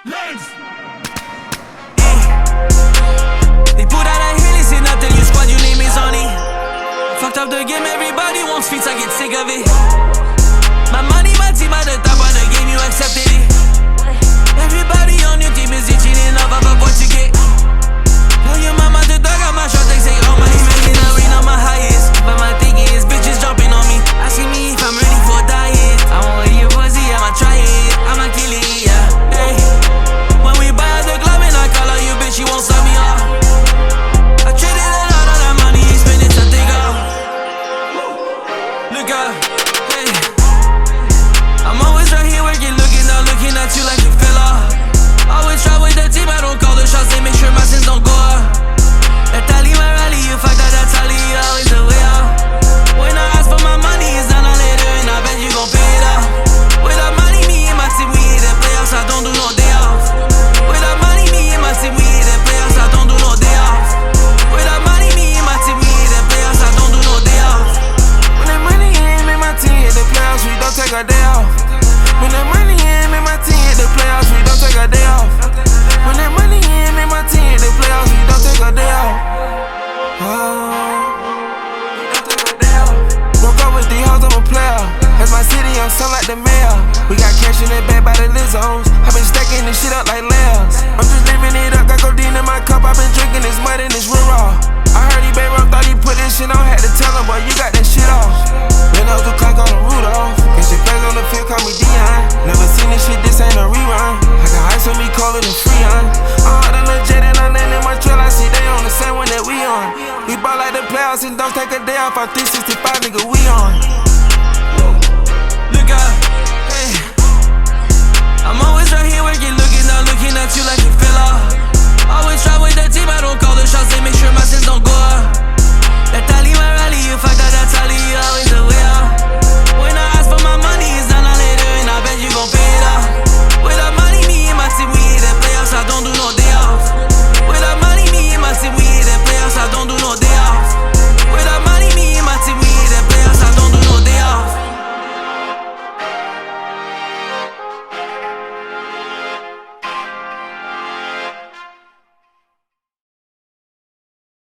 They put out a hit, it's nothing, your squad, your name is on it. Fucked up the game, everybody wants feats, I get sick of it. My money, my team, at the top of the game, you accepted it. Everybody on your team is itching enough about what you get. Tell your mama to dog out my shot, they say, oh my, he's making a ring on my highest. But my thing is, bitches jumping on me, asking me if I'm ready for a diet. I won't eat your pussy, I'ma try it, I'ma kill it, yeah. Hey, when we buy at the club and I call her, you bitch, you won't stop me off. I traded a lot of that money, he spent it to take off. Look up, hey. I'm always right here working, looking at you like you fell off. Always try with the team, I don't call the shots, they make sure my sins don't go up. That tally, my rally, you fucked up that tally, you always the way out. When I ask for my money, it's done later, and I bet you gon' pay it off. With that money, me and my team, we hit the playoffs, I don't do no day off. With that money, me and my team, we hit the playoffs, I don't do no day off. With that money, me and my team, we hit the playoffs, I don't do no day off. When that money in, me and my team hit the playoffs, we don't take a day off. When that money in, me and my team hit the playoffs, we don't take a day off. When that money in, me and my team hit the playoffs, we don't take a day off. Broke up with the hoes, I'm a player. That's my city, I'm sound like the mayor. We got cash in the bag by the Lizzos. I been stacking this shit up like layers. I'm just living it up, got codeine in my cup. I been drinking this mud and this real raw. I heard he baby thought he put this shit on. Had to tell him, boy, you got that shit off. Been up the clock on the Rudolph. Get your flags on the field, call me Dion. Never seen this shit, this ain't a rerun. I got ice on me, colder than Freon. I'm hot on the jet and I'm landing my trail. I see they on the same one that we on. We ball like the playoffs and don't take a day off. I'm 365, nigga, we